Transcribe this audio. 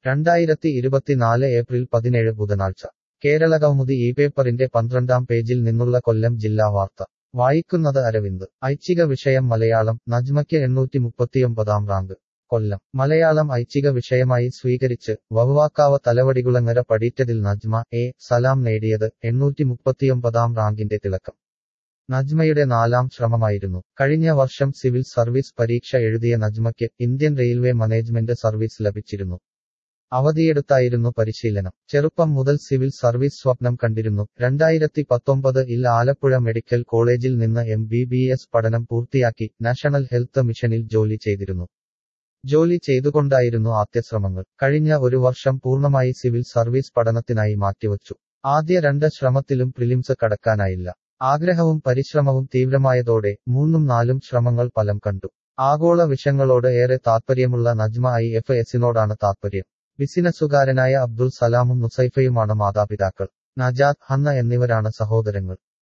2024 April 17 ബുധനാഴ്ച കേരളകൗമുദി ഈ പേപ്പറിന്റെ 12-ാം പേജിൽ നിന്നുള്ള കൊല്ലം ജില്ലാ വാർത്ത വായിക്കുന്നത് അരവിന്ദ് ഐച്ഛിക വിഷയം മലയാളം നജ്മയ്ക്ക് 839-ാം റാങ്ക് കൊല്ലം മലയാളം ഐച്ഛിക വിഷയമായി സ്വീകരിച്ച് വവ്വാക്കാവ് തലവടികുളങ്ങര പടീറ്റതിൽ നജ്മ സലാം നേടിയത് 839-ാം റാങ്കിന്റെ തിളക്കം നജ്മയുടെ 4-ാം ശ്രമമായിരുന്നു കഴിഞ്ഞ വർഷം സിവിൽ സർവീസ് പരീക്ഷ എഴുതിയ നജ്മയ്ക്ക് ഇന്ത്യൻ റെയിൽവേ മാനേജ്മെന്റ് സർവീസ് ലഭിച്ചിരുന്നു അവധിയെടുത്തായിരുന്നു പരിശീലനം ചെറുപ്പം മുതൽ സിവിൽ സർവീസ് സ്വപ്നം കണ്ടിരുന്നു 2019-ൽ ആലപ്പുഴ മെഡിക്കൽ കോളേജിൽ നിന്ന് MBBS പഠനം പൂർത്തിയാക്കി നാഷണൽ ഹെൽത്ത് മിഷനിൽ ജോലി ചെയ്തിരുന്നു ജോലി ചെയ്തുകൊണ്ടായിരുന്നു ആദ്യശ്രമങ്ങൾ കഴിഞ്ഞ ഒരു വർഷം പൂർണ്ണമായി സിവിൽ സർവീസ് പഠനത്തിനായി മാറ്റിവച്ചു ആദ്യ 2 ശ്രമത്തിലും പ്രിലിംസ് കടക്കാനായില്ല ആഗ്രഹവും പരിശ്രമവും തീവ്രമായതോടെ 3-4 ശ്രമങ്ങൾ ഫലം കണ്ടു ആഗോള വിഷയങ്ങളോട് ഏറെ താൽപ്പര്യമുള്ള നജ്മ IFSനോടാണ് താൽപ്പര്യം ബിസിനസ്സുകാരനായ അബ്ദുൾ സലാമും നുസൈഫയുമാണ് മാതാപിതാക്കൾ നജാത്ത് ഹന്ന എന്നിവരാണ് സഹോദരങ്ങൾ